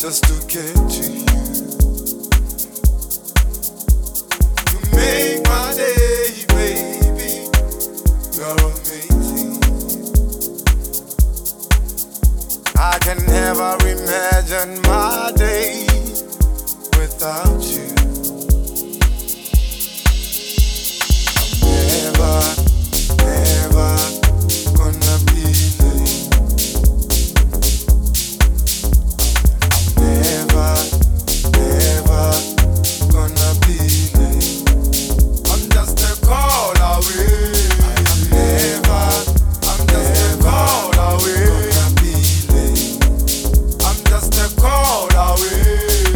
just to get to you. You make my day, baby. You're amazing. I can never imagine my day without you. Never gonna be late. Never gonna be late. I'm just a call away. I'm just a call away. Gonna be late. I'm just a call away.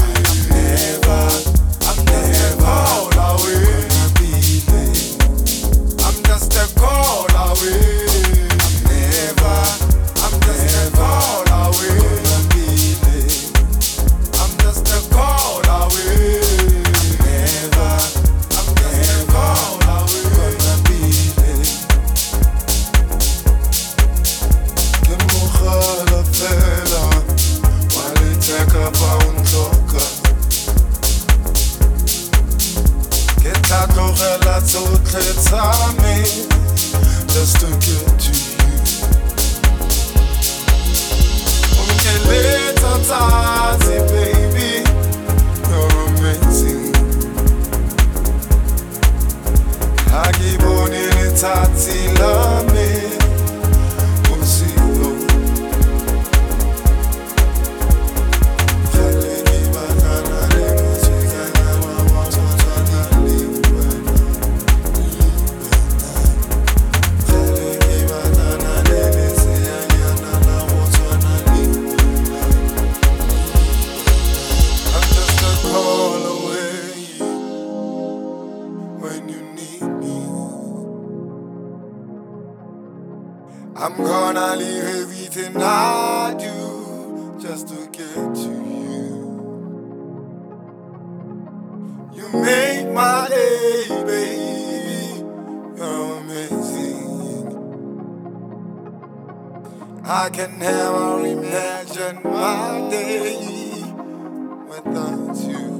I'm just a call away. Gonna be late. I'm just a call away. I'm just a call away. Gonna be late. I'm just a call away. I'm just a call away. Gonna be late. Ke mogala fela wa letheka fa o ntloka. Ke tla tlogela tsotlhe tsa me just to get to you. Unkeletsa tsatsi, baby, you're amazing. Ha ke bone letsatsi la me o seo. Kgale ke batlana le motsekanyana wa go tshwana le wena. Kgale ke batlana le leseanyana la go tshwana le wena. I'm just a call away when you need me. I'm gonna leave everything I do just to get to you. You make my day, baby. You're amazing. I can never imagine my day without you.